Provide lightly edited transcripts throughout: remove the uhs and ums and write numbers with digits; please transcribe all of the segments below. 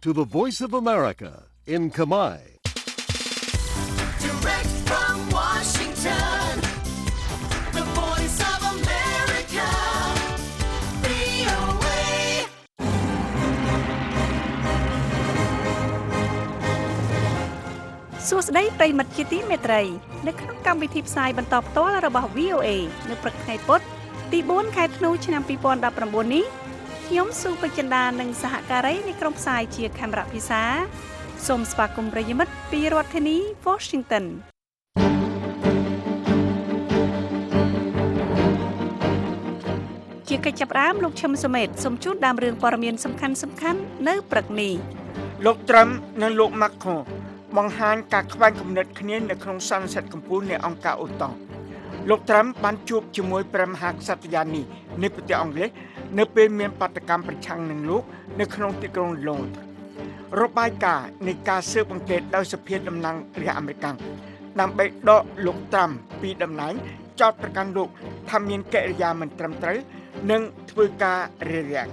to the Voice of America in Khmer. Direct from Washington, the Voice of America, VOA. សួស្តីប្រិយមិត្តជាទីមេត្រីនៅក្នុងកម្មវិធីផ្សាយបន្តផ្ទាល់របស់ VOA នៅព្រឹកថ្ងៃពុធទី4ខែធ្នូឆ្នាំ2019នេះខ្ញុំស៊ូពេជ្រចិន្តានិងសហការីនៃក្រុមផ្សាយជាខេមរៈភាសាសូមស្វាគមន៍ប្រិយមិត្តពីរដ្ឋធានី Washington ជាកិច្ចចាប់ផ្ដើមលោកឈឹមសុមេតសូមជូនដើមរឿងព័ត៌មានសំខាន់ៗនៅព្រឹកនេះលោកត្រាំនិងលោកម៉ាក្រូបង្ហាញការខ្វែងគំនិតគ្នានៅក្នុងសន្និសីទកម្ពុជានៃអង្គការអូតាំងលោកត្រាំបានជួបជាមួយព្រះមហាក្សត្រយានីនៃប្រទេសអង់គ្លេសនៅពេលមានបាតកម្មប្រឆាំងនឹងលោកនៅក្នុងទីក្រុងឡូនរបាយការណ៍នៃការស៊ើបអង្កេតដោយសភាតំណាងរាស្ត្រអាមេរិកដើម្បីដកលោកត្រាំពីតំណែងចោទប្រកាន់លោកថាមានកិរិយាមិនត្រឹមត្រូវនិងធ្វើការរារាំង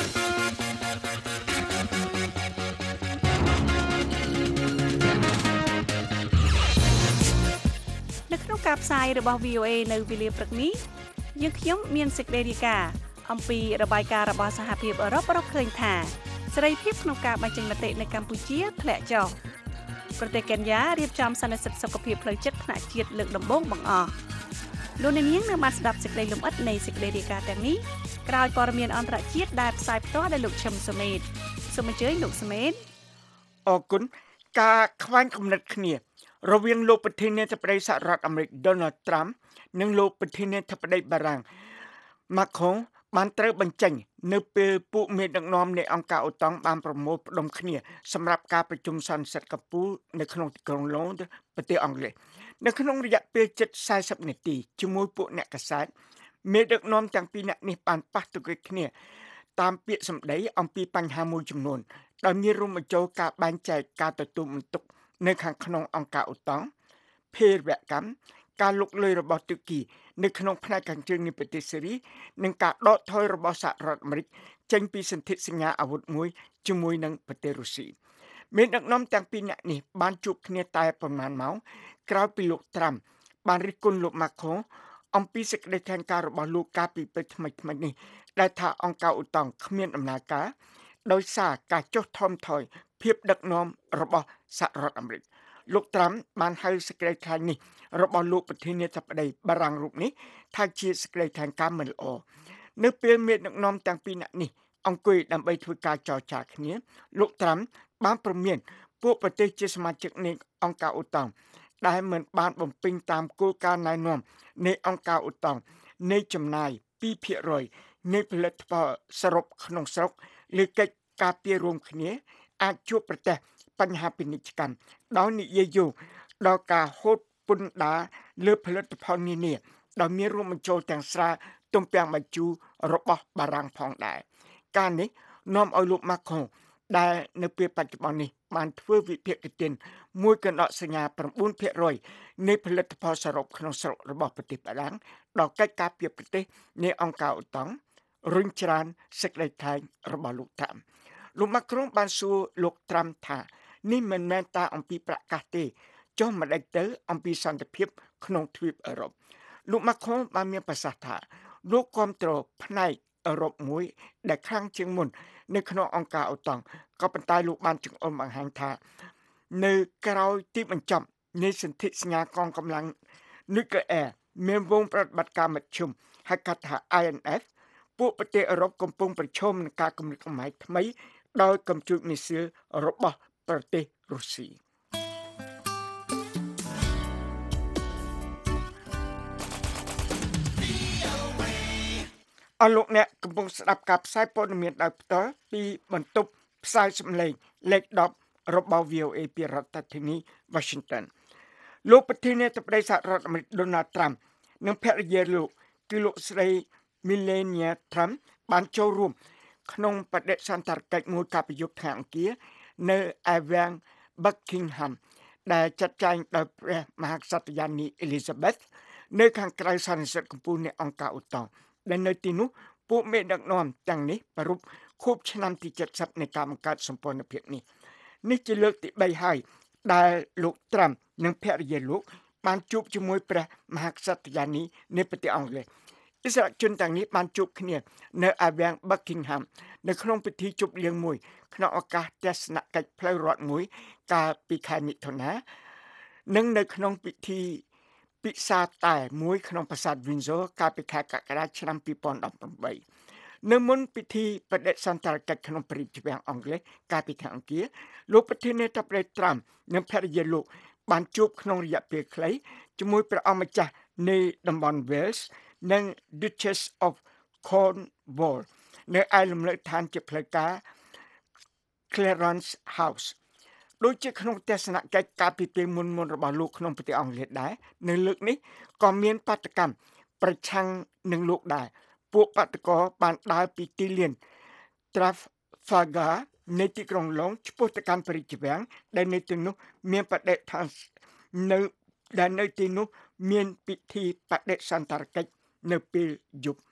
នៅក្នុងការផ្សាយរបស់ VOA នៅវេលាព្រឹកនេះយើងខ្ញុំមានសេចក្តីរាយការណ៍អំពីរបាយការណ៍របស់សហភាពអឺរ៉ុបរកឃើញថាសេរីភាពក្នុងការបញ្ចេញមតិនៅកម្ពុជាធ្លាក់ចុះប្រទេសកេនយ៉ារៀបចំសន្និសីទសុខភាពផ្លូវចិត្តថ្នាក់ជាតិលើកដំបូងបង្អស់លោកអ្នកនាងនៅបានស្ដាប់សេចក្តីលម្អិតនៃសេចក្តីរាយការណ៍ទាំងនេះក្រោយព័ត៌មានអន្តរជាតិដែលផ្សាយផ្ទាល់ដោយលោកឈឹមសុមេតសូមអញ្ជើញលោកសុមេតអរគុណការខ្វែងគំនិតគ្នារវាងលោកប្រធានាធិបតីសហរដ្ឋអាមេរិក Donald Trump និងលោកប្រធានាធិបតីបារាំង Macron បានត្រូវបញ្ចេញនៅពេលពួកមេដឹកនាំនៃអង្គការអូតាំងបានប្រមូលផ្ដុំគ្នាសម្រាប់ការប្រជុំសន្និសីទកម្ពុជានៅក្នុងទីក្រុងឡូនប្រទេសអង់គ្លេសនៅក្នុងរយៈពេលជិត40នាទីជាមួយពួកអ្នកកាសែតមេដឹកនាំទាំងពីរនាក់នេះបានប៉ះទង្គិចគ្នាតាមពាក្យសម្ដីអំពីបញ្ហាមួយចំនួនដោយមានរួមបញ្ចូលការបែងចែកការទទួលបន្ទុកនៅខាងក្នុងអង្គការអូតាំងភេរវកម្មការលុកលុយរបស់ទូគីនៅក្នុងផ្នែកខាងជើងនៃប្រទេសសេរីនិងការដកថយរបស់សហរដ្ឋអាមេរិកចេញពីសន្ធិសញ្ញាអាវុធមួយជាមួយនឹងប្រទេសរុស្ស៊ីមានដឹកនាំទាំងពីរនាក់នេះបានជួបគ្នាតែប្រមាណម៉ោងក្រោយពីលោកត្រាំបានរិះគន់លោកម៉ាក្រូអំពីសេចក្តីថ្លែងការណ៍របស់លោកកាលពីពេលថ្មីៗនេះដែលថាអង្គការអូតាំងគ្មានដំណើរការដោយសារការចុះថមថយភាពដឹកនាំរបស់សហរដ្ឋអាមេរិកលោកត្រាំបានហៅសេចក្តីថ្លែងនេះរបស់លោកប្រធានាធិបតីបារាំងរូបនេះថាជាសេចក្តីថ្លែងការណ៍មិនល្អនៅពេលមេដឹកនាំទាំងពីរនាក់នេះអង្គុយដើម្បីធ្វើការចរចាគ្នាលោកត្រាំបានព្រមានពួកប្រទេសជាសមាជិកនៃអង្គការអូតាំងដែលមិនបានបំពេញតាមគោលការណ៍ណែនាំនៃអង្គការអូតាំងនៃចំណាយ 2% នៃផលិតផលសរុបក្នុងស្រុកឬកិច្ចការពាររួមគ្នាអាចជួបប្រទះបញ្ហាពាណិជ្ជកម្មដោយនិយាយយោងដល់ការហូតពន្ធដារលើផលិតផលនានាដោយមានរួមបញ្ចូលទាំងស្រាទំពាំងបាយជូររបស់បារាំងផងដែរការនេះនាំឲ្យលោកម៉ាក្រូដែលនៅពេលបច្ចុប្បន្ននេះបានធ្វើវិភាគទានមួយកណ្ដកសញ្ញា 9% នៃផលិតផលសរុបក្នុងស្រុករបស់ប្រទេសបារាំងដល់កិច្ចការពារប្រទេសនៃអង្គការអូតាំងរុញច្រានសេចក្តីថ្លែងរបស់លោកត្រាំលោកម៉ាក្រូបានសួរលោកត្រាំថានេះមិនមែនតែអំពីប្រកាសទេចុះមិនដេចទៅអំពីសន្តិភាពក្នុងទ្វីបអឺរ៉ុបលោកម៉ាក្រូបានមានប្រសាសន៍ថាលោកគាំទ្រផ្នែកអឺរ៉ុបមួយដែលខ្លាំងជាងមុននៅក្នុងអង្គការអូតាំងក៏ប៉ុន្តែលោកបានចង្អុលបង្ហាញថានៅក្រោយទីបញ្ចប់នៃសន្ធិសញ្ញាកងកម្លាំងនុយក្លេអ៊ែរមានវងប្រតិបត្តិការមធ្យមហៅកាត់ថា INF ពួកប្រទេសអឺរ៉ុបកំពុងប្រឈមនឹងការគំរាមកំហែងថ្មីដោយកំជួចមីស៊ីលរបស់ប្រទេសរុស្ស៊ីអរលោកអ្នកកំពុងស្ដាប់ការផ្សាយព័ត៌មានដោយផ្ទាល់ពីបន្ទប់ផ្សាយសំឡេងលេខ10របស់ VOA ពីរដ្ឋធានី Washington លោកប្រធានាធិបតីសហរដ្ឋអាមេរិក Donald Trump និងភរិយាលោកគឺលោកស្រី Melania Trump បានចូលរួមក្នុងបដិសណ្ឋារកិច្ចមួយកាលពីយប់ថ្ងៃអង្គារនៅឯវាំង Buckingham ដែលចាត់ចែងដោយព្រះមហាក្សត្រយានី Elizabeth នៅខាងក្រៅសន្និសីទកម្ពុជានៃអង្គការអូតាំងដែលនៅទីនោះពួកមេដឹកនាំទាំងនេះប្រពខួបឆ្នាំទី70នៃការបង្កើតសម្ព័ន្ធភាពនេះជាលើកទី3ហើយដែលលោកត្រាំនិងភរិយាលោកបានជួបជាមួយព្រះមហាក្សត្រយានីនៃប្រទេសអង់គ្លេសឥស្សរជនទាំងនេះបានជួបគ្នានៅឯវាំង Buckingham នៅក្នុងពិធីជប់លៀងមួយក្នុងឱកាសទស្សនកិច្ចផ្លូវរដ្ឋមួយកាលពីខែមិថុនានិងនៅក្នុងពិធីពិសាតែមួយក្នុងប្រាសាទ Windsor កាលពីខែកក្កដាឆ្នាំ2018នៅមុនពិធីបដិសណ្ឋារកិច្ចក្នុងព្រះរាជវាំងអង់គ្លេសកាលពីខែអង្គារលោកប្រធានាធិបតីត្រាំនិងភរិយាលោកបានជួបក្នុងរយៈពេលខ្លីជាមួយព្រះអង្គម្ចាស់នៃតំបន់ Wales និង Duchess of Cornwall នៅឯលំនៅឋានជាផ្លូវការ Clarence House ដូចជាក្នុងទស្សនកិច្ចកាលពីពេលមុនរបស់លោកក្នុងប្រទេសអង់គ្លេសដែរនៅលើកនេះក៏មានបាតកម្មប្រឆាំងនឹងលោកដែរពួកបាតកោបានដើរពីទីលាន Trafalgar នៃទីក្រុងឡុងឆ្ពោះទៅកាន់ព្រះរាជវាំងដែលនៅទីនោះមានបដិឋាននៅទីនោះមានពិធីបដិសណ្ឋារកិច្ចនៅពេលយប់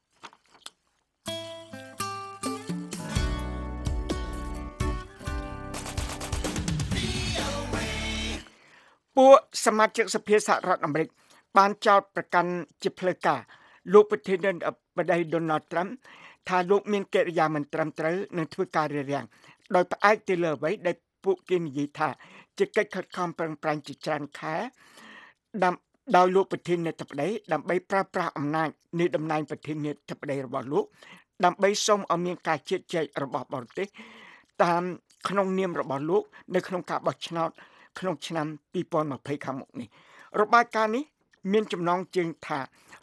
ពួកសមាជិកសភាសហរដ្ឋអាមេរិកបានចោទប្រកាន់ជាផ្លូវការលោកប្រធានាធិបតី Donald Trump ថាលោកមានកិរិយាមិនត្រឹមត្រូវនិងធ្វើការរារាំងដោយផ្អែកទៅលើអ្វីដែលពួកគេនិយាយថាជាកិច្ចខិតខំប្រឹងប្រែងជាច្រើនខែដោយលោកប្រធានាធិបតីដើម្បីប្រើប្រាស់អំណាចនៃតំណែងប្រធានាធិបតីរបស់លោកដើម្បីសុំឲ្យមានការជឿជាក់របស់បរទេសតាមក្នុងនាមរបស់លោកនៅក្នុងការបោះឆ្នោតក្នុងឆ្នាំ2020ខាងមុខនេះរបាយការណ៍នេះមានចំណងជើងថា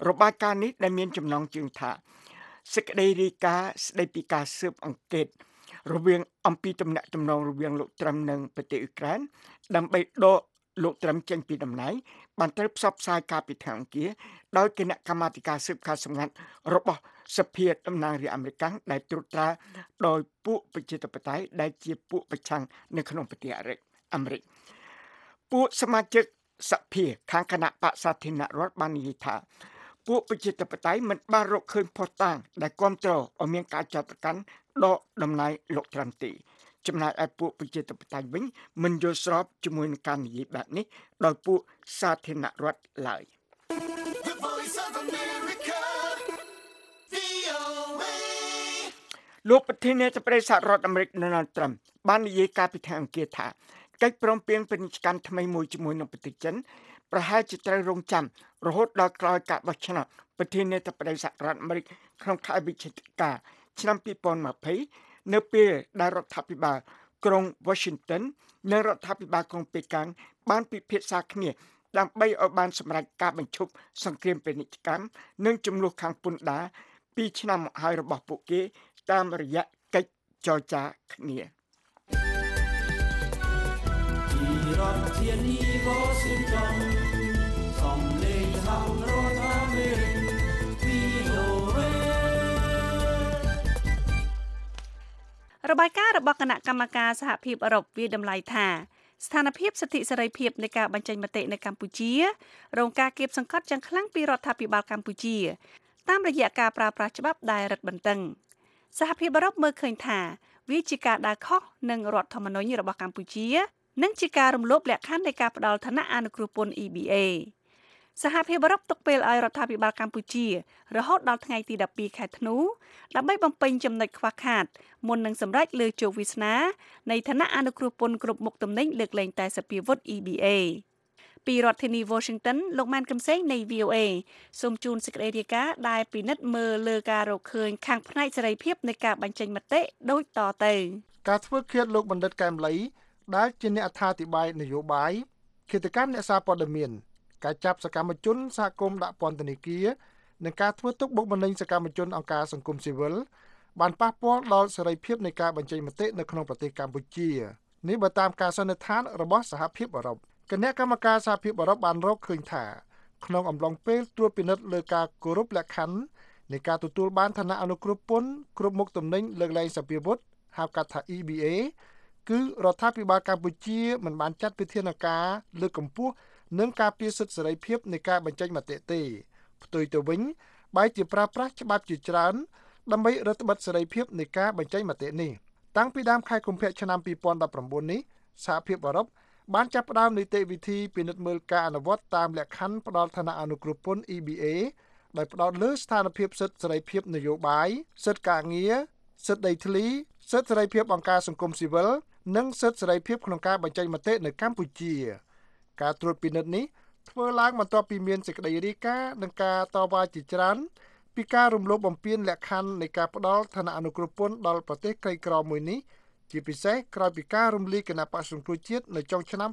សេចក្តីរាយការណ៍ស្តីពីការស៊ើបអង្កេតរវាងអំពីទំនាក់ទំនងរវាងលោកត្រាំនិងប្រទេសអ៊ុយក្រែនដើម្បីដកលោកត្រាំចេញពីតំណែងបានត្រូវផ្សព្វផ្សាយកាលពីថ្ងៃអង្គារដោយគណៈកម្មាធិការស៊ើបការសម្ងាត់របស់សភាតំណាងរាស្ត្រអាមេរិកដែលត្រួតត្រាដោយពួកប្រជាធិបតេយ្យដែលជាពួកប្រឆាំងនៅក្នុងប្រទេសអាមេរិកពួកសមាជិកសភាខាងគណៈបក្សសាធារណរដ្ឋបាននិយាយថាពួកប្រជាធិបតេយ្យមិនបានរកឃើញភស្តុតាងដែលគាំទ្រឲ្យមានការចោទប្រកាន់ដកតំណែងលោកត្រាំទេចំណែកឯពួកប្រជាធិបតេយ្យវិញមិនយល់ស្របជាមួយនឹងការនិយាយបែបនេះដោយពួកសាធារណរដ្ឋឡើយ The Voice of America, VOA លោកប្រធានាធិបតីសហរដ្ឋអាមេរិក Donald Trump បាននិយាយកាលពីថ្ងៃអង្គារថាកិច្ចព្រមព្រៀងពាណិជ្ជកម្មថ្មីមួយជាមួយនឹងប្រទេសចិនប្រហែលជាត្រូវរងចាំរហូតដល់ក្រោយការបោះឆ្នោតប្រធានាធិបតីសហរដ្ឋអាមេរិកក្នុងខែវិច្ឆិកាឆ្នាំ2020នៅពេលដែលរដ្ឋាភិបាលក្រុង Washington និងរដ្ឋាភិបាលក្រុងប៉េកាំងបានពិភាក្សាគ្នាដើម្បីឲ្យបានសម្រេចការបញ្ឈប់សង្គ្រាមពាណិជ្ជកម្មនិងចំនួនខាងពន្ធដារ2ឆ្នាំមកហើយរបស់ពួកគេតាមរយៈកិច្ចចរចាគ្នារដ្ឋធានី Washington សំឡេងសហរដ្ឋអាមេរិក VOA របាយការណ៍របស់គណៈកម្មការសហភាពអឺរ៉ុបវាតម្លៃថាស្ថានភាពសិទ្ធិសេរីភាពនៃការបញ្ចេញមតិនៅកម្ពុជារងការគាបសង្កត់យ៉ាងខ្លាំងពីរដ្ឋាភិបាលកម្ពុជាតាមរយៈការប្រើប្រាស់ច្បាប់ដែលរឹតបន្តឹងសហភាពអឺរ៉ុបមើលឃើញថាវាជាការដើរខុសនឹងរដ្ឋធម្មនុញ្ញរបស់កម្ពុជានិងជាការរំលោភលក្ខខណ្ឌនៃការផ្ដល់ឋានៈអនុគ្រោះពន្ធ EBA សហភាពអឺរ៉ុបទុកពេលឲ្យរដ្ឋាភិបាលកម្ពុជារហូតដល់ថ្ងៃទី12ខែធ្នូដើម្បីបំពេញចំណុចខ្វះខាតមុននឹងសម្រេចលើជោគវាសនានៃឋានៈអនុគ្រោះពន្ធគ្រប់មុខទំនិញលើកលែងតែសភាវុធ EBA ពីរដ្ឋធានី Washington លោកម៉ានកំសែងនៃ VOA សូមជូនសេចក្តីរាយការណ៍ដែលពិនិត្យមើលលើការរកឃើញខាងផ្នែកសេរីភាពនៃការបញ្ចេញមតិដូចតទៅការធ្វើឃាតលោកបណ្ឌិតកែមលីដែលជាអ្នកអត្ថាធិប្បាយនយោបាយគិតកម្មអ្នកសារព័ត៌មានការចាប់សកម្មជនសហគមន៍ដាក់ពន្ធនាគារនិងការធ្វើទុកបុកម្នេញសកម្មជនអង្គការសង្គមស៊ីវិលបានប៉ះពាល់ដល់សេរីភាពនៃការបញ្ចេញមតិនៅក្នុងប្រទេសកម្ពុជានេះបើតាមការសន្និដ្ឋានរបស់សហភាពអឺរ៉ុបគណៈកម្មការសហភាពអឺរ៉ុបបានរកឃើញថាក្នុងអំឡុងពេលត្រួតពិនិត្យលើការគោរពលក្ខខណ្ឌនៃការទទួលបានឋានៈអនុគ្រោះពន្ធគ្រប់មុខទំនិញលើកលែងសភាវុធហៅកាត់ថា EBA គឺរដ្ឋាភិបាលកម្ពុជាមិនបានចាត់វិធានការលើកកម្ពស់និងការពារសិទ្ធិសេរីភាពនៃការបញ្ចេញមតិទេផ្ទុយទៅវិញបែរជាប្រើប្រាស់ច្បាប់ជាច្រើនដើម្បីរដ្ឋបិទសេរីភាពនៃការបញ្ចេញមតិនេះតាំងពីដើមខែកុម្ភៈឆ្នាំ2019នេះសហភាពអឺរ៉ុបបានចាប់ផ្ដើមនីតិវិធីពិនិត្យមើលការអនុវត្តតាមលក្ខខណ្ឌផ្ដល់ឋានៈអនុគ្រោះពន្ធ EBA ដោយផ្ដោតលើស្ថានភាពសិទ្ធិសេរីភាពនយោបាយសិទ្ធិការងារសិទ្ធិដីធ្លីសិទ្ធិសេរីភាពអង្គការសង្គមស៊ីវិលនិងសិទ្ធិសេរីភាពក្នុងការបញ្ចេញមតិនៅកម្ពុជាការត្រួតពិនិត្យនេះធ្វើឡើងបន្ទាប់ពីមានសេចក្តីរាយការណ៍និងការតវ៉ាជាច្រើនពីការរំលោភបំពានលក្ខខណ្ឌនៃការផ្ដល់ឋានៈអនុគ្រោះពន្ធដល់ប្រទេសក្រីក្រមួយនេះជាពិសេសក្រោយពីការរំលាយគណៈបក្សសង្គ្រោះជាតិនៅចុងឆ្នាំ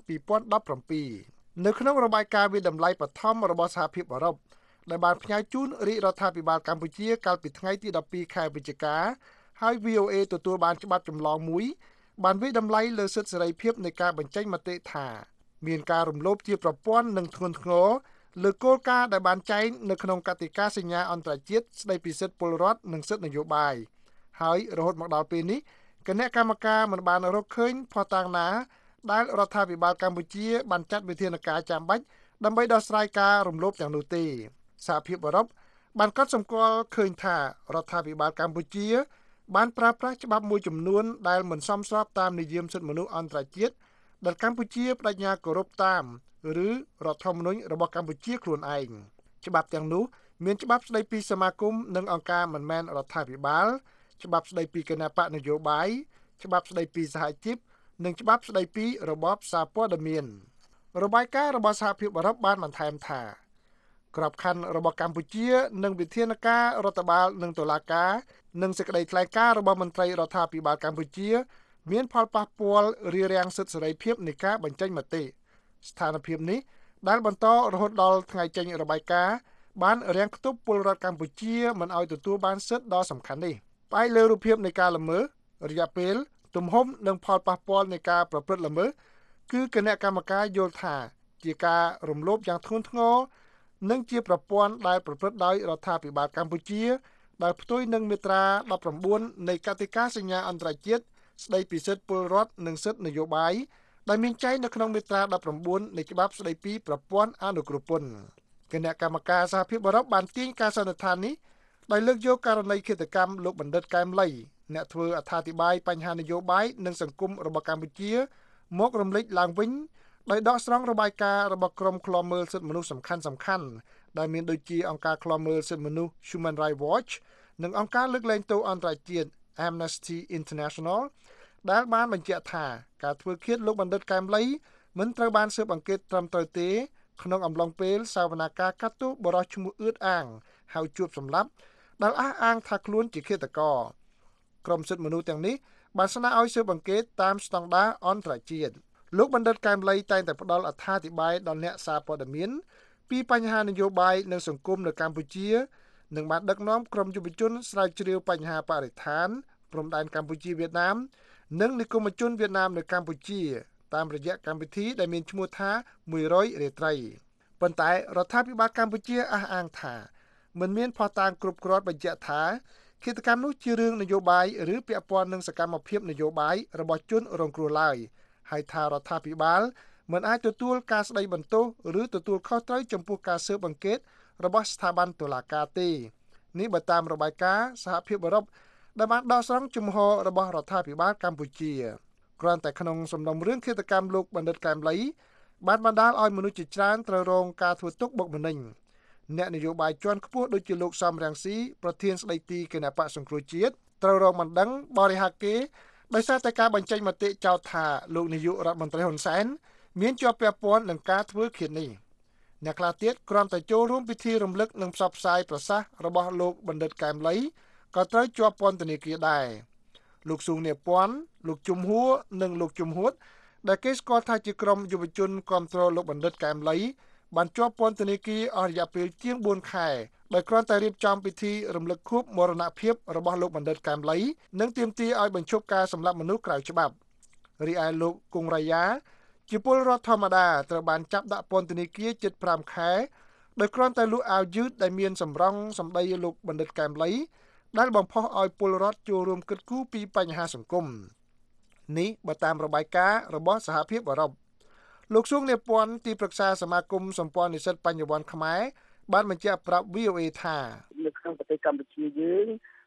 2017នៅក្នុងរបាយការណ៍វិតម្លៃបឋមរបស់សហភាពអឺរ៉ុបដែលបានផ្ញើជូនរាជរដ្ឋាភិបាលកម្ពុជាកាលពីថ្ងៃទី12ខែវិច្ឆិកាហើយ VOA ទទួលបានច្បាប់ចម្លងមួយបានវិតម្លៃលើសិទ្ធិសេរីភាពនៃការបញ្ចេញមតិថាមានការរំលោភជាប្រព័ន្ធនិងធ្ងន់ធ្ងរលើគោលការណ៍ដែលបានចែងនៅក្នុងកតិកាសញ្ញាអន្តរជាតិស្តីពីសិទ្ធិពលរដ្ឋនិងសិទ្ធិនយោបាយហើយរហូតមកដល់ពេលនេះគណៈកម្មការមិនបានរកឃើញភស្តុតាងណាដែលរដ្ឋាភិបាលកម្ពុជាបានចាត់វិធានការចាំបាច់ដើម្បីដោះស្រាយការរំលោភទាំងនោះទេសហភាពអឺរ៉ុបបានកត់សម្គាល់ឃើញថារដ្ឋាភិបាលកម្ពុជាបានប្រើប្រាស់ច្បាប់មួយចំនួនដែលមិនសមស្របតាមនិយមសិទ្ធិមនុស្សអន្តរជាតិដែលកម្ពុជាបដិញ្ញាគោរពតាមឬរដ្ឋធម្មនុញ្ញរបស់កម្ពុជាខ្លួនឯងច្បាប់ទាំងនោះមានច្បាប់ស្តីពីសមាគមនិងអង្គការមិនមែនរដ្ឋាភិបាលច្បាប់ស្តីពីគណបកនយោបាយច្បាប់ស្តីពីសហជីពនិងច្បាប់ស្តីពីរបបសារព័ត៌មានរបាយការណ៍របស់សហភាពអឺរ៉ុបបានបន្ថែមថាក្របខ័ណ្ឌរបស់កម្ពុជានិងវិធានការរដ្ឋបាលនិងតុលាការនិងសេចក្តីថ្លែងការណ៍របស់មន្ត្រីរដ្ឋាភិបាលកម្ពុជាមានផលប៉ះពាល់រារាំងសិទ្ធិសេរីភាពនៃការបញ្ចេញមតិស្ថានភាពនេះដែលបន្តរហូតដល់ថ្ងៃចេញរបាយការណ៍បានរាំងខ្ទប់ពលរដ្ឋកម្ពុជាមិនឲ្យទទួលបានសិទ្ធិដ៏សំខាន់នេះផ្អែកលើរូបភាពនៃការល្មើសរយៈពេលទំហំនិងផលប៉ះពាល់នៃការប្រព្រឹត្តល្មើសគឺគណៈកម្មការយល់ថាជាការរំលោភយ៉ាងធ្ងន់ធ្ងរនិងជាប្រព័ន្ធដែលប្រព្រឹត្តដោយរដ្ឋាភិបាលកម្ពុជាដែលផ្ទុយនឹងមាត្រា19នៃកតិកាសញ្ញាអន្តរជាតិស្តីពីសិទ្ធិពលរដ្ឋនិងសិទ្ធិនយោបាយដែលមានចែងនៅក្នុងមាត្រា19នៃច្បាប់ស្តីពីប្រព័ន្ធអនុគ្រោះពន្ធគណៈកម្មការសហភាពអឺរ៉ុបបានទាញការសន្និដ្ឋាននេះដោយលើកយកករណីឃាតកម្មលោកបណ្ឌិតកែមលីអ្នកធ្វើអត្ថាធិប្បាយបញ្ហានយោបាយនិងសង្គមរបស់កម្ពុជាមករំលេចឡើងវិញដោយដកស្រង់របាយការណ៍របស់ក្រុមឃ្លាំមើលសិទ្ធិមនុស្សសំខាន់ៗដែលមានដូចជាអង្គការឃ្លាំមើលសិទ្ធិមនុស្ស Human Rights Watch និងអង្គការលើកលែងទោសអន្តរជាតិ Amnesty International ដែលបានបញ្ជាក់ថាការធ្វើឃាតលោកបណ្ឌិតកែមលីមិនត្រូវបានស៊ើបអង្កេតត្រឹមត្រូវទេក្នុងអំឡុងពេលសវនាការកាត់ទោសបរិសុទ្ធឈ្មោះអឿតអាងហៅជួបសម្លាប់ដែលអះអាងថាខ្លួនជាឃាតករក្រុមសិទ្ធិមនុស្សទាំងនេះបានស្នើឲ្យស៊ើបអង្កេតតាមស្តង់ដារអន្តរជាតិលោកបណ្ឌិតកែមលីតែងតែផ្ដល់អត្ថាធិប្បាយដល់អ្នកសារព័ត៌មានពីបញ្ហានយោបាយនិងសង្គមនៅកម្ពុជានិងបានដឹកនាំក្រុមយុវជនស្រាវជ្រាវបញ្ហាបរិស្ថានព្រំដែនកម្ពុជាវៀតណាមនិងនិគមជនវៀតណាមនៅកម្ពុជាតាមរយៈកម្មវិធីដែលមានឈ្មោះថា100រាត្រីប៉ុន្តែរដ្ឋាភិបាលកម្ពុជាអះអាងថាមិនមានភស្តុតាងគ្រប់គ្រាន់បញ្ជាក់ថាឃាតកម្មនោះជារឿងនយោបាយឬពាក់ព័ន្ធនឹងសកម្មភាពនយោបាយរបស់ជនរងគ្រោះឡើយហើយថារដ្ឋាភិបាលមិនអាចទទួលការស្ដីបន្ទោសឬទទួលខុសត្រូវចំពោះការស៊ើបអង្កេតរបស់ស្ថាប័នតុលាការទេនេះបើតាមរបាយការណ៍សហភាពអឺរ៉ុបដែលបានដកស្រង់ជំហររបស់រដ្ឋាភិបាលកម្ពុជាគ្រាន់តែក្នុងសំណុំរឿងឃាតកម្មលោកបណ្ឌិតកែមលីបានបណ្ដាលឲ្យមនុស្សជាច្រើនត្រូវរងការធ្វើទុក្ខបុកម្នេញអ្នកនយោបាយជាន់ខ្ពស់ដូចជាលោកសំរងស៊ីប្រធានស្ដីទីគណៈបក្សសង្គ្រោះជាតិត្រូវរងបណ្ដឹងបរិហាកេដោយសារតែការបញ្ចេញមតិចោទថាលោកនាយករដ្ឋមន្ត្រីហ៊ុនសែនមានជាប់ពាក់ព័ន្ធនឹងការធ្វើឃាតនេះអ្នកខ្លះទៀតគ្រាន់តែចូលរួមពិធីរំលឹកនិងផ្សព្វផ្សាយប្រសាសន៍របស់លោកបណ្ឌិតកែមលីក៏ត្រូវជាប់ពន្ធនាគារដែរលោកស៊ូងនាពាន់លោកជុំហួរនិងលោកជុំហួតដែលគេស្គាល់ថាជាក្រុមយុវជនគាំទ្រលោកបណ្ឌិតកែមលីបានជាប់ពន្ធនាគារអស់រយៈពេលជាង4ខែដោយគ្រាន់តែរៀបចំពិធីរំលឹកខួបមរណភាពរបស់លោកបណ្ឌិតកែមលីនិងទាមទារឲ្យបញ្ឈប់ការសម្លាប់មនុស្សក្រៅច្បាប់រីឯលោកគង់រាយាជាពលរដ្ឋធម្មតាត្រូវបានចាប់ដាក់ពន្ធនាគារជិត5ខែដោយគ្រាន់តែលក់អាវយឺតដែលមានសម្រង់សម្ដីលោកបណ្ឌិតកែមលីដែលបំផុសឲ្យពលរដ្ឋចូលរួមគិតគូរពីបញ្ហាសង្គមនេះបើតាមរបាយការណ៍របស់សហភាពអឺរ៉ុបលោកស៊ុងនេពាន់ទីប្រឹក្សាសមាគមសម្ព័ន្ធនិស្សិតបញ្ញវន្តខ្មែរបានបញ្ជាក់ប្រាប់ VOA ថានៅក្នុងប្រទេសកម្ពុជាយើង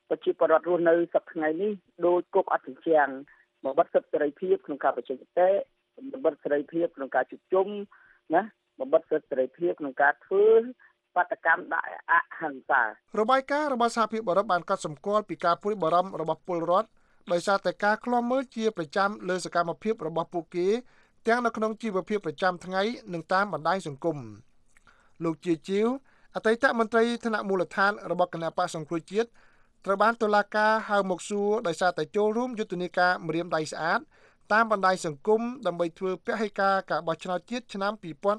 ប្រជាពលរដ្ឋរស់នៅសប្តាហ៍ថ្ងៃនេះដោយគប់អត់ជាងបំបត្តិសិទ្ធិសេរីភាពក្នុងការបញ្ចេញមតិបំបត្តិសេរីភាពក្នុងការជួបជុំណាបំបត្តិសិទ្ធិសេរីភាពក្នុងការធ្វើបាតកម្មដាក់អហិង្សារបាយការណ៍របស់សហភាពអឺរ៉ុបបានកត់សម្គាល់ពីការព្រួយបារម្ភរបស់ពលរដ្ឋដោយសារតែការឃ្លាំមើលជាប្រចាំលើសកម្មភាពរបស់ពួកគេទាំងនៅក្នុងជីវភាពប្រចាំថ្ងៃនិងតាមបណ្ដាញសង្គមលោកជាជីវអតីតមន្ត្រីថ្នាក់មូលដ្ឋានរបស់គណៈបក្សសង្គ្រោះជាតិត្រូវបានតុលាការហៅមកសួរដោយសារតែចូលរួមយុទ្ធនាការម្រាមដៃស្អាតតាមបណ្ដាញសង្គមដើម្បីធ្វើពហិការការបោះឆ្នោតជាតិឆ្នាំ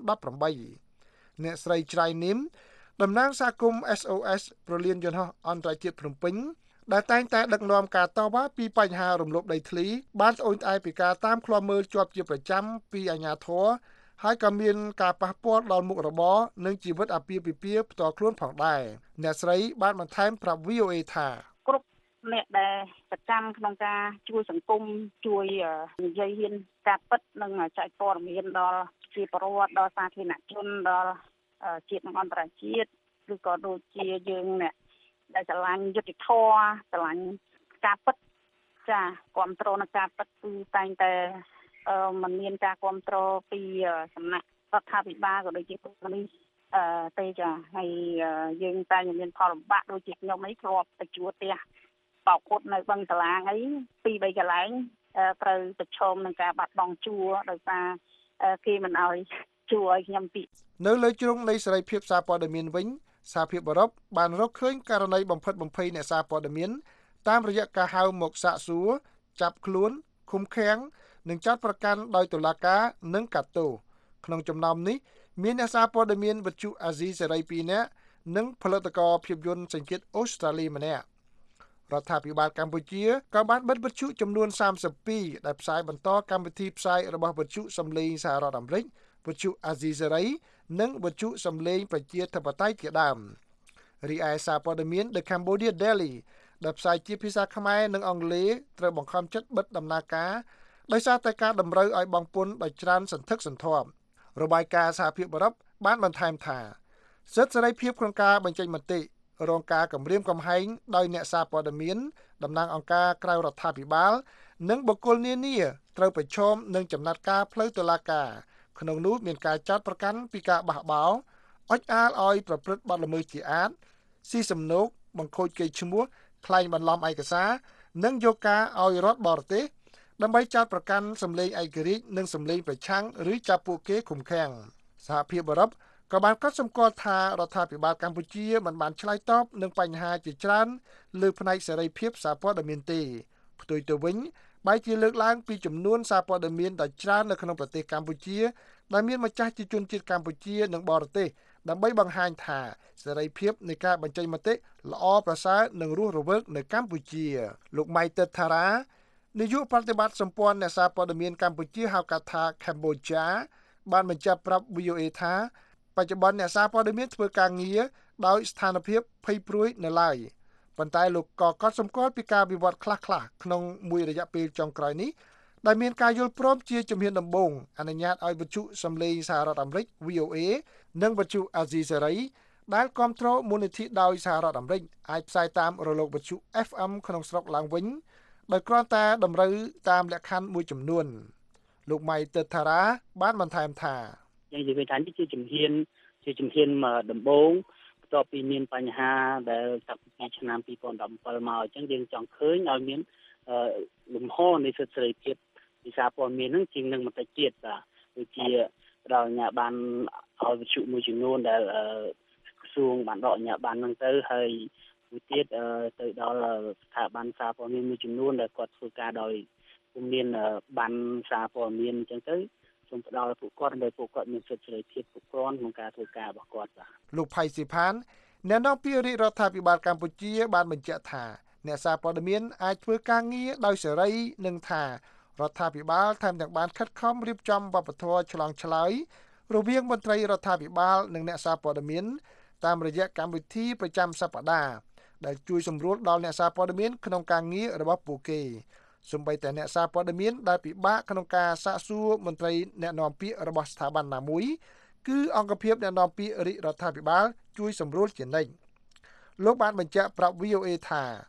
2018អ្នកស្រីច្រៃនីមតំណាងសហគមន៍ SOS ប្រលានយន្តហោះអន្តរជាតិភ្នំពេញដែលតែងតែដឹកនាំការតវ៉ាពីបញ្ហារំលោភដីធ្លីបានត្អូញត្អែរពីការតាមឃ្លាំមើលជាប់ជាប្រចាំពីអាជ្ញាធរហើយក៏មានការប៉ះពាល់ដល់មុខរបរនិងជីវិតអាពាហ៍ពិពាហ៍ផ្ទាល់ខ្លួនផងដែរអ្នកស្រីបានបន្ថែមប្រាប់ VOA ថាគ្រប់អ្នកដែលប្រចាំក្នុងការជួយសង្គមជួយនិយាយហ៊ានការពិតនិងចែកព័ត៌មានដល់ជាពលរដ្ឋដល់សាធារណជនដល់ជាតិនិងអន្តរជាតិឬក៏ដូចជាយើងអ្នកដែលឆ្លាញ់យុត្តិធម៌ឆ្លាញ់ការពិតចាគ្រប់គ្រងនឹងការពិតគឺតែងតែมันមានការគ្រប់គ្រងពីសំណាក់រដ្ឋាភិបាលក៏ដូចជាពលរដ្ឋទេចាហើយយើងតែមានផលលំបាកដូចជាខ្ញុំអីធ្លាប់ទៅជួបផ្ទះបោកគុតនៅបឹងតាឡាងអី 2-3 កន្លែងត្រូវប្រឈមនឹងការបាត់បង់ជួរដោយសារគេមិនអោយជួរឲ្យខ្ញុំពីនៅលើជ្រុងនៃសេរីភាពសារព័ត៌មានវិញសហភាពអឺរ៉ុបបានរកឃើញករណីបំផិតបំភ័យអ្នកសារព័ត៌មានតាមរយៈការហៅមកសាកសួរចាប់ខ្លួនឃុំឃាំងនិងចាត់ប្រកាន់ដោយតុលាការនិងកាត់ទោសក្នុងចំណោមនេះមានអ្នកសារព័ត៌មានវិទ្យុអាស៊ីសេរី2នាក់និងផលិតករភាពយន្តសញ្ជាតិអូស្ត្រាលីម្នាក់រដ្ឋាភិបាលកម្ពុជាក៏បានបិទវិទ្យុចំនួន32ដែលផ្សាយបន្តកម្មវិធីផ្សាយរបស់វិទ្យុសំឡេងសហរដ្ឋអាមេរិកវិទ្យុអាស៊ីសេរីនិងវិទ្យុសំឡេងប្រជាធិបតេយ្យជាដើមរីឯសារព័ត៌មាន The Cambodia Daily ដែលផ្សាយជាភាសាខ្មែរនិងអង់គ្លេសត្រូវបង្ខំចិត្តបិទដំណើរការដោយសារតែការតម្រូវឲ្យបង់ពន្ធដោយច្រើនសន្ធឹកសន្ធាប់របាយការណ៍សហភាពអឺរ៉ុបបានបន្ថែមថាសិទ្ធិសេរីភាពក្នុងការបញ្ចេញមតិរងការគំរាមកំហែងដោយអ្នកសារព័ត៌មានតំណាងអង្គការក្រៅរដ្ឋាភិបាលនិងបុគ្គលនានាត្រូវប្រឈមនឹងចំណាត់ការផ្លូវតុលាការក្នុងនោះមានការចោទប្រកាន់ពីការបះបោរអុចអាលឲ្យប្រព្រឹត្តបទល្មើសជាអាតស៊ីសំណូកបង្ខូចកេរ្តិ៍ឈ្មោះក្លែងបន្លំឯកសារនិងយកការឲ្យរដ្ឋបរទេសដើម្បីចោទប្រកាន់សម្លេងឯករាជ្យនិងសម្លេងប្រឆាំងឬចាប់ពួកគេឃុំឃាំងសហភាពអឺរ៉ុបក៏បានកត់សម្គាល់ថារដ្ឋាភិបាលកម្ពុជាមិនបានឆ្លើយតបនឹងបញ្ហាជាច្រើនលើផ្នែកសេរីភាពសារព័ត៌មានទេផ្ទុយទៅវិញបែរជាលើកឡើងពីចំនួនសារព័ត៌មានដ៏ច្រើននៅក្នុងប្រទេសកម្ពុជាដែលមានម្ចាស់ជាជនជាតិកម្ពុជានិងបរទេសដើម្បីបង្ហាញថាសេរីភាពនៃការបញ្ចេញមតិល្អប្រសើរនិងរស់រវើកនៅកម្ពុជាលោកម៉ៃទិតថារ៉ានាយកប្រតិបត្តិសម្ព័ន្ធអ្នកសារព័ត៌មានកម្ពុជាហៅកាត់ថា Cambodia បានបញ្ជាក់ប្រាប់ VOA ថាបច្ចុប្បន្នអ្នកសារព័ត៌មានធ្វើការងារដោយស្ថានភាពភ័យព្រួយនៅឡើយប៉ុន្តែលោកក៏កត់សម្គាល់ពីការវិវត្តខ្លះៗក្នុងមួយរយៈពេលចុងក្រោយនេះដែលមានការយល់ព្រមជាជំហានដំបូងអនុញ្ញាតឲ្យវិទ្យុសំឡេងសហរដ្ឋអាមេរិក VOA និងវិទ្យុអាស៊ីសេរីដែលគាំទ្រមូលនិធិដោយសហរដ្ឋអាមេរិកអាចផ្សាយតាមរលកវិទ្យុ FM ក្នុងស្រុកឡើងវិញដោយគ្រាន់តែតម្រូវតាមលក្ខខណ្ឌមួយចំនួនលោកម៉ៃទិតថារ៉ាបានបន្ថែមថាយ៉ាងនិយាយថានេះជាជំហានដំបូងបន្ទាប់ពីមានបញ្ហាដែលចាប់ពីឆ្នាំ2017មកអញ្ចឹងយើងចង់ឃើញឲ្យមានលំហនៃសិទ្ធិសេរីភាពវិសាព័ត៌មាននឹងជាងនឹងបន្តិចទៀតបាទដូចជាដល់អាជ្ញាប័ណ្ណឲ្យវិទ្យុមួយចំនួនដែលក្រសួងបានដកអាជ្ញាប័ណ្ណហ្នឹងទៅហើយមួយទៀតទៅដល់ស្ថាប័នសារព័ត៌មានមួយចំនួនដែលគាត់ធ្វើការដោយពុំមានប័ណ្ណសារព័ត៌មានអញ្ចឹងទៅសូមផ្ដល់ពួកគាត់ដើម្បីពួកគាត់មានសិទ្ធិសេរីភាពគ្រប់គ្រាន់ក្នុងការធ្វើការរបស់គាត់បាទលោកផៃស៊ីផានអ្នកនាំពាក្យរាជរដ្ឋាភិបាលកម្ពុជាបានបញ្ជាក់ថាអ្នកសារព័ត៌មានអាចធ្វើការងារដោយសេរីនិងថារដ្ឋាភិបាលថែមទាំងបានខិតខំរៀបចំវប្បធម៌ឆ្លងឆ្លើយរវាងមន្ត្រីរដ្ឋាភិបាលនិងអ្នកសារព័ត៌មានតាមរយៈកម្មវិធីប្រចាំសប្តាហ៍ដែលជួយសម្រួលដល់អ្នកសារព័ត៌មានក្នុងការងាររបស់ពួកគេសូម្បីតែអ្នកសារព័ត៌មានដែលពិបាកក្នុងការសាកសួរមន្ត្រីអ្នកនាំពាក្យរបស់ស្ថាប័នណាមួយគឺអង្គភាពអ្នកនាំពាក្យរាជរដ្ឋាភិបាលជួយសម្រួលជានិច្ចលោកបានបញ្ជាក់ប្រាប់ VOA ថា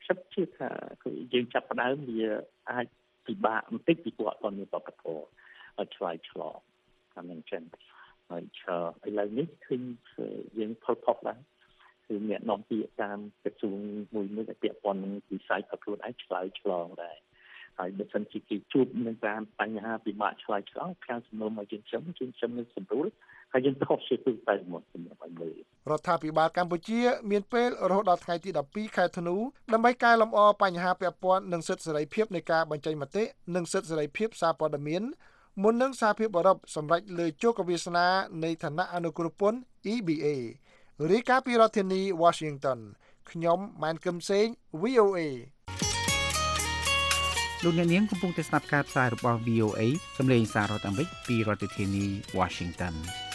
សិទ្ធិជាថាយើងចាប់ផ្ដើមវាអាចពិបាកបន្តិចពីព្រោះអត់មានបបធរឲ្យឆ្លើយឆ្លងតាមនឹងចឹងហើយឥឡូវនេះឃើញយើងផលផុសដែរគឺអ្នកនាំពាក្យតាមក្រសួងមួយដែលពាក់ព័ន្ធនឹងវិស័យប្រខ្លួនឯងឆ្លើយឆ្លងដែរហើយបើសិនជាគេជួបនឹងតាមបញ្ហាពិបាកឆ្លើយឆ្លងខាងសំណុំមកយើងនឹងសម្រួលហើយយើងខុសជាទូទៅមកសម្រាប់ឲ្យមើលរដ្ឋាភិបាលកម្ពុជាមានពេលរហូតដល់ថ្ងៃទី12ខែធ្នូដើម្បីកែលម្អបញ្ហាពាក់ព័ន្ធនឹងសិទ្ធិសេរីភាពនៃការបញ្ចេញមតិនិងសិទ្ធិសេរីភាពសារព័ត៌មានមុននឹងសហភាពអឺរ៉ុបសម្រេចលើជោគវាសនានៃឋានៈអនុគ្រោះពន្ធ EBA រាយការណ៍ពីរដ្ឋធានី Washington ខ្ញុំម៉ែនគឹមសេង VOA លោកអ្នកនាងកំពុងតែស្ដាប់ការផ្សាយរបស់ VOA សម្លេងសាររដ្ឋអាមេរិកពីរដ្ឋធានី Washington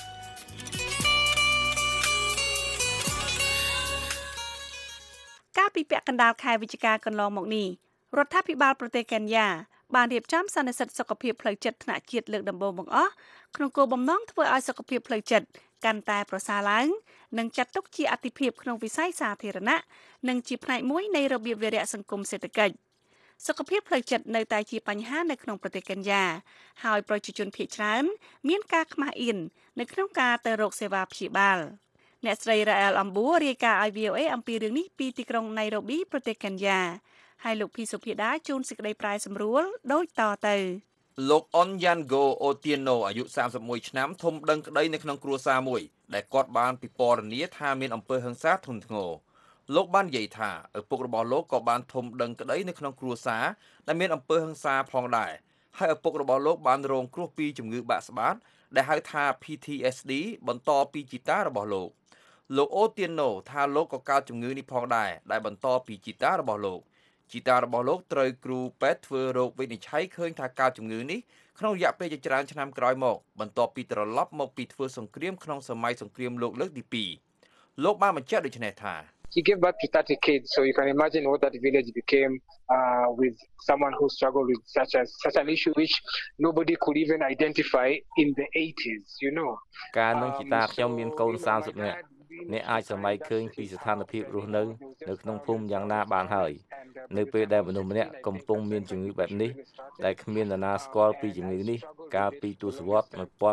កាលពីពាក់កណ្ដាលខែវិច្ឆិកាកន្លងមកនេះរដ្ឋាភិបាលប្រទេសកេនយ៉ាបានរៀបចំសន្និសីទសុខភាពផ្លូវចិត្តថ្នាក់ជាតិលើកដំបូងបង្អស់ក្នុងគោលបំណងធ្វើឲ្យសុខភាពផ្លូវចិត្តកាន់តែប្រសើរឡើងនិងចាត់ទុកជាអាទិភាពក្នុងវិស័យសាធារណៈនិងជាផ្នែកមួយនៃរបៀបវារៈសង្គមសេដ្ឋកិច្ចសុខភាពផ្លូវចិត្តនៅតែជាបញ្ហានៅក្នុងប្រទេសកេនយ៉ាហើយប្រជាជនភាគច្រើនមានការខ្មាស់អៀននៅក្នុងការទៅរកសេវាព្យាបាលអ្នកស្រីរ៉ាអែលអំបួររាយការណ៍ឲ្យ VOA អំពីរឿងនេះពីទីក្រុងណៃរ៉ូប៊ីប្រទេសកេនយ៉ាហើយលោកភីសុភាដាជួនសេចក្តីប្រាយសម្រួលដូចតទៅលោកអនយ៉ាន់ហ្គោអូទៀណូអាយុ31ឆ្នាំធំដឹងក្តីនៅក្នុងគ្រួសារមួយដែលគាត់បានពិពណ៌នាថាមានអំពើហិង្សាធ្ងន់ធ្ងរលោកបាននិយាយថាឪពុករបស់លោកក៏បានធំដឹងក្តីនៅក្នុងគ្រួសារដែលមានអំពើហិង្សាផងដែរហើយឪពុករបស់លោកបានរងគ្រោះពីជំងឺបាក់ស្បាតដែលហៅថា PTSD បន្តពីជីតារបស់លោកអូទៀណូថាលោកក៏កើតជំងឺនេះផងដែរដែលបន្តពីជីតារបស់លោកជីតារបស់លោកត្រូវគ្រូពេទ្យធ្វើរោគវិនិច្ឆ័យឃើញថាកើតជំងឺនេះក្នុងរយៈពេលជាច្រើនឆ្នាំក្រោយមកបន្ទាប់ពីត្រឡប់មកពីធ្វើសង្គ្រាមក្នុងសម័យសង្គ្រាមលោកលើកទី2លោកបានបញ្ជាក់ដូចនេះថា He gave birth to 30 kids, so you can imagine what that village became with someone who struggled with such an issue which nobody could even identify in the 80s, you know. កាលនោះជីតាខ្ញុំមានកូន30នាក់អ្នកអាចសម័យឃើញពីស្ថានភាពរស់នៅក្នុងភូមិយ៉ាងណាបានហើយនៅពេលដែលមនុស្សម្នាក់កំពុងមានជំងឺបែបនេះដែលគ្មាននរណាស្គាល់ពីជំងឺនេះកាលពីទសវត្សរ៍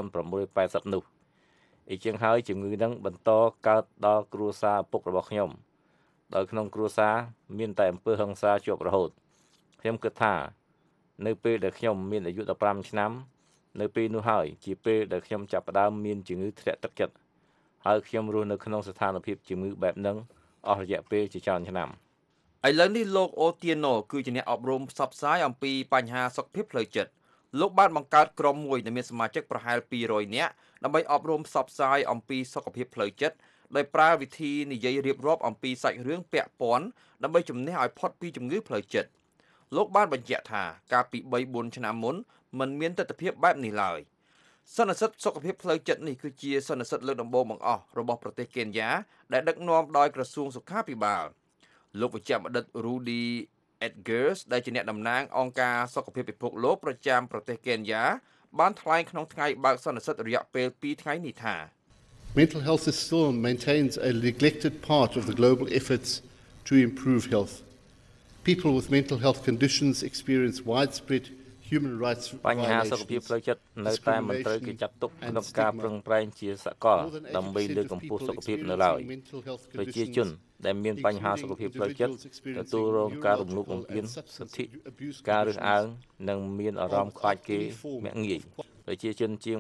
1980នោះអញ្ចឹងហើយជំងឺនឹងបន្តកើតដល់គ្រួសារឪពុករបស់ខ្ញុំដោយក្នុងគ្រួសារមានតែអំពើហិង្សាជាប់រហូតខ្ញុំគិតថានៅពេលដែលខ្ញុំមានអាយុ15ឆ្នាំនៅពេលនោះហើយជាពេលដែលខ្ញុំចាប់ផ្ដើមមានជំងឺធ្លាក់ទឹកចិត្តហើយខ្ញុំរស់នៅក្នុងស្ថានភាពជំងឺបែបហ្នឹងអស់រយៈពេលជាច្រើនឆ្នាំឥឡូវនេះលោកអូទៀណូគឺជាអ្នកអប់រំផ្សព្វផ្សាយអំពីបញ្ហាសុខភាពផ្លូវចិត្តលោកបានបង្កើតក្រុមមួយដែលមានសមាជិកប្រហែល200នាក់ដើម្បីអប់រំផ្សព្វផ្សាយអំពីសុខភាពផ្លូវចិត្តដោយប្រើវិធីនិយាយរៀបរាប់អំពីសាច់រឿងពាក់ព័ន្ធដើម្បីជំនះឲ្យផុតពីជំងឺផ្លូវចិត្តលោកបានបញ្ជាក់ថាកាលពី 3-4 ឆ្នាំមុនមិនមានទស្សនវិជ្ជាបែបនេះឡើយសន្និសីទសុខភាពផ្លូវចិត្តនេះគឺជាសន្និសីទលើកដំបូងបង្អស់របស់ប្រទេសកេនយ៉ាដែលដឹកនាំដោយក្រសួងសុខាភិបាលលោកវិជ្ជបណ្ឌិត Rudy Edgars ដែលជាអ្នកតំណាងអង្គការសុខភាពពិភពលោកប្រចាំប្រទេសកេនយ៉ាបានថ្លែងក្នុងថ្ងៃបើកសន្និសីទរយៈពេល2ថ្ងៃនេះថា Mental health is still maintains a neglected part of the global efforts to improve health. People with mental health conditions experience widespread human rights violations. បញ្ហាសុខភាពផ្លូវចិត្តនៅតែមិនត្រូវគេចាត់ទុកក្នុងការប្រឹងប្រែងជាសកលដើម្បីលើកកម្ពស់សុខភាពនៅឡើយប្រជាជនដែលមានបញ្ហាសុខភាពផ្លូវចិត្តទទួលរងការរំលោភបំពានសិទ្ធិការរើសអើងនិងមានអារម្មណ៍ខ្លាចគេមាក់ងាយប្រជាជនជាង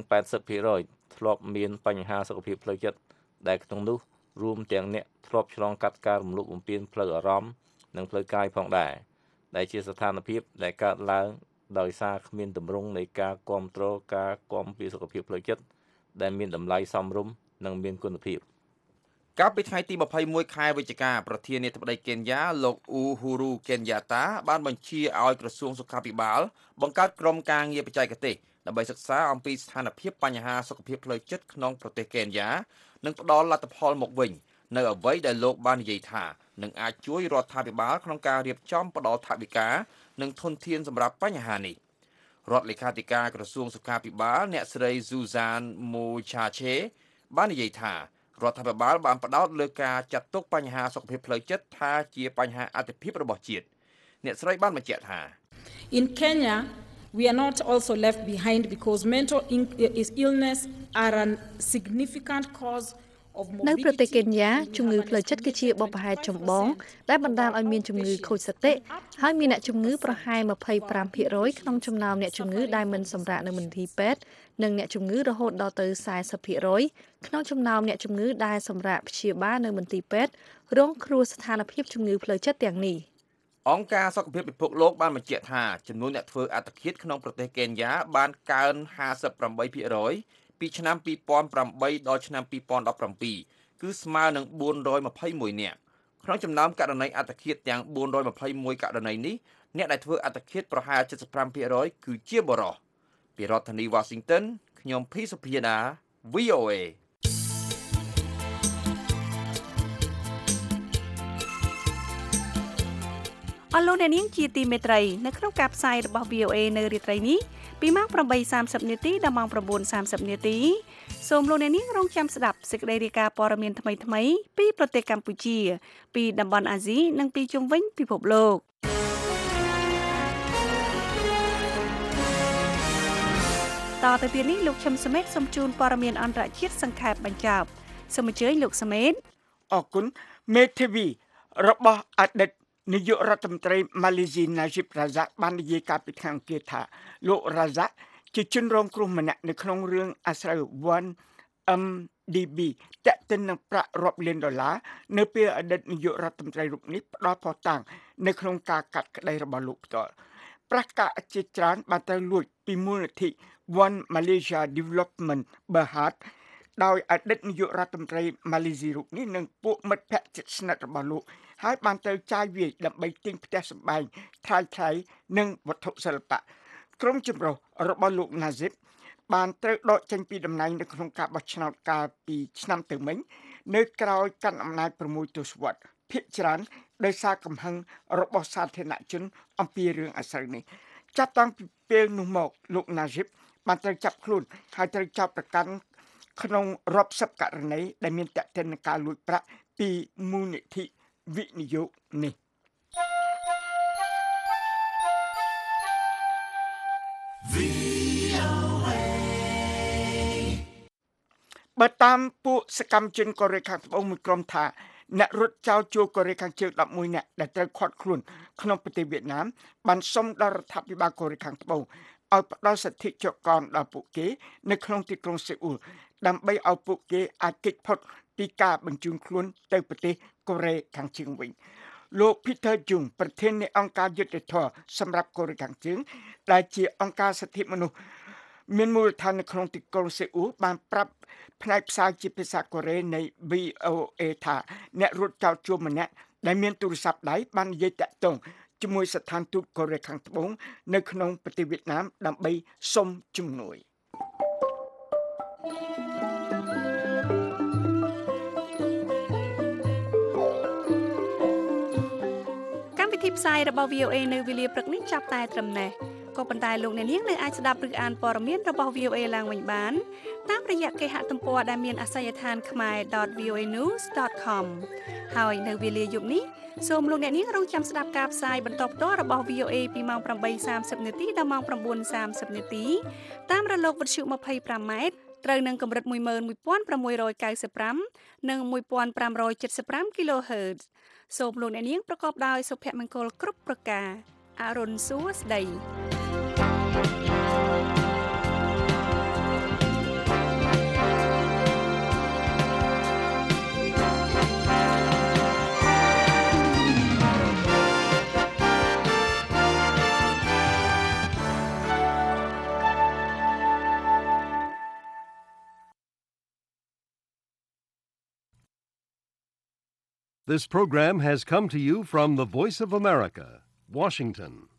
80% ធ្លាប់មានបញ្ហាសុខភាពផ្លូវចិត្តដែលក្នុងនោះរួមទាំងអ្នកធ្លាប់ឆ្លងកាត់ការរំលោភបំពានផ្លូវអារម្មណ៍និងផ្លូវកាយផងដែរដែលជាស្ថានភាពដែលកើតឡើងដោយសារគ្មានទម្រង់នៃការគ្រប់គ្រងការគាំពារសុខភាពផ្លូវចិត្តដែលមានតម្លៃសមរម្យនិងមានគុណភាពកាលពីថ្ងៃទី21ខែវិច្ឆិកាប្រធានាធិបតីកេនយ៉ាលោកអ៊ូហ៊ូរូកេនយ៉ាតាបានបញ្ជាឲ្យក្រសួងសុខាភិបាលបង្កើតក្រុមការងារបច្ចេកទេសដើម្បីសិក្សាអំពីស្ថានភាពបញ្ហាសុខភាពផ្លូវចិត្តក្នុងប្រទេសកេនយ៉ានិងផ្ដល់លទ្ធផលមកវិញនៅអ្វីដែលលោកបាននិយាយថានឹងអាចជួយរដ្ឋាភិបាលក្នុងការរៀបចំផ្ដល់ថវិកានិងធនធានសម្រាប់បញ្ហានេះរដ្ឋលេខាធិការក្រសួងសុខាភិបាលអ្នកស្រី Suzanne Mochache បាននិយាយថារដ្ឋាភិបាលបានផ្ដោតលើការចាត់ទុកបញ្ហាសុខភាពផ្លូវចិត្តថាជាបញ្ហាអាទិភាពរបស់ជាតិអ្នកស្រីបានបញ្ជាក់ថា In Kenya we are not also left behind because mental illness are a significant cause នៅប្រទេសកេនយ៉ាជំងឺផ្លូវចិត្តគឺជាបុព្វហេតុចម្បងដែលបណ្ដាលឲ្យមានជំងឺខូចសតិហើយមានអ្នកជំងឺប្រហែល 25% ក្នុងចំណោមអ្នកជំងឺដែលមិនសម្រាកនៅមន្ទីរពេទ្យនិងអ្នកជំងឺរហូតដល់ទៅ 40% ក្នុងចំណោមអ្នកជំងឺដែលសម្រាកព្យាបាលនៅមន្ទីរពេទ្យរងគ្រោះស្ថានភាពជំងឺផ្លូវចិត្តទាំងនេះអង្គការសុខភាពពិភពលោកបានបញ្ជាក់ថាចំនួនអ្នកធ្វើអត្តឃាតក្នុងប្រទេសកេនយ៉ាបានកើន 58% ពីឆ្នាំ 2008 ដល់ឆ្នាំ 2017 គឺស្មើនឹង 421 នាក់ក្នុងចំណោមករណីអត្តឃាតទាំង 421 ករណីនេះអ្នកដែលធ្វើអត្តឃាតប្រហែល 75% គឺជាបុរសពីរដ្ឋធានី Washington ខ្ញុំភីសុភាណា VOA អរលោកអ្នកនាងជាទីមេត្រីនៅក្នុងការផ្សាយរបស់ VOA នៅរាត្រីនេះពីម៉ោង 8:30 នាទីដល់ម៉ោង 9:30 នាទីសូមលោកអ្នកនាងរងចាំស្ដាប់សេចក្តីរាយការណ៍ព័ត៌មានថ្មីៗពីប្រទេសកម្ពុជាពីតំបន់អាស៊ីនិងពីជុំវិញពិភពលោកតទៅទៀតនេះលោកឈឹមសមេតសូមជូនព័ត៌មានអន្តរជាតិសង្ខេបបញ្ចប់សូមអញ្ជើញលោកសមេតអរគុណមេធាវីរបស់អតីតនាយករដ្ឋមន្ត្រីម៉ាឡេស៊ី Najib Razak បាននិយាយកាលពីថ្ងៃអង្គារថាលោក Razak ជាជនរងគ្រោះម្នាក់នៅក្នុងរឿងអាស្រូវ 1MDB តាក់ទិននឹងប្រាក់រាប់លានដុល្លារនៅពេលអតីតនាយករដ្ឋមន្ត្រីរូបនេះផ្ដល់ភស្តុតាងនៅក្នុងការកាត់ក្តីរបស់លោកផ្ទាល់ប្រាក់កាក់ជាច្រើនបានត្រូវលួចពីមូលនិធិ One Malaysia Development Berhad ដោយអតីតនាយករដ្ឋមន្ត្រីម៉ាឡេស៊ីរូបនេះនិងពួកមិត្តភក្តិជិតស្និទ្ធរបស់លោកហើយបានទៅចាយវាយដើម្បីទិញផ្ទះសម្បែងថ្លៃៗនិងវត្ថុសិល្បៈក្រុមចម្រុះរបស់លោក Najib បានត្រូវដកចេញពីតំណែងនៅក្នុងការបោះឆ្នោតកាលពីឆ្នាំទៅមិញនៅក្រោយកាន់អំណាច6ទសវត្សរ៍ភាគច្រើនដោយសារកំហឹងរបស់សាធារណជនអំពីរឿងអាស្រូវនេះចាប់តាំងពីពេលនោះមកលោក Najib បានត្រូវចាប់ខ្លួនហើយត្រូវចោទប្រកាន់ក្នុងរាប់សិបករណីដែលមានទាក់ទិននឹងការលួចប្រាក់ពីមូលនិធិវិនិយោគនេះបើតាមពួកសកម្មជនកូរ៉េខាងត្បូងមួយក្រុមថាអ្នករត់ចោលជួរកូរ៉េខាងជើង11នាក់ដែលត្រូវឃាត់ខ្លួនក្នុងប្រទេសវៀតណាមបានសុំដល់រដ្ឋាភិបាលកូរ៉េខាងត្បូងឲ្យផ្ដល់សិទ្ធិជាប់កនដល់ពួកគេនៅក្នុងទីក្រុងសេអ៊ូលដើម្បីឲ្យពួកគេអាចគេចផុតពីការបញ្ជូនខ្លួនទៅប្រទេសកូរ៉េខាងជើងវិញលោក Peter Jung ប្រធាននៃអង្គការយុត្តិធម៌សម្រាប់កូរ៉េខាងជើងដែលជាអង្គការសិទ្ធិមនុស្សមានមូលដ្ឋាននៅក្នុងទីក្រុងសេអ៊ូលបានប្រាប់ផ្នែកផ្សាយជាភាសាកូរ៉េនៃ VOA ថាអ្នករត់ចោលជួរម្នាក់ដែលមានទូរស័ព្ទដៃបាននិយាយតាក់ទងជាមួយស្ថានទូតកូរ៉េខាងត្បូងនៅក្នុងប្រទេសវៀតណាមដើម្បីសុំជំនួយកម្មវិធីផ្សាយរបស់ VOA នៅវេលាព្រឹកនេះចាប់តែត្រឹមនេះក៏ប៉ុន្តែលោកអ្នកនាងនៅអាចស្ដាប់ឬអានព័ត៌មានរបស់ VOA ឡើងវិញបានតាមរយៈគេហទំព័រដែលមានអាសយដ្ឋាន khmer.voanews.com ហើយនៅវេលាយប់នេះសូមលោកអ្នកនាងរងចាំស្ដាប់ការផ្សាយបន្តផ្ទាល់របស់ VOA ពីម៉ោង 8:30 នាទីដល់ម៉ោង 9:30 នាទីតាមរលកវិទ្យុ 25 ម៉ែត្រត្រូវនឹងកម្រិត 11695 និង 1575 kHz សូមលោកអ្នកនាងប្រកបដោយសុភមង្គលគ្រប់ប្រការអរុនសួស្តី This program has come to you from the Voice of America, Washington.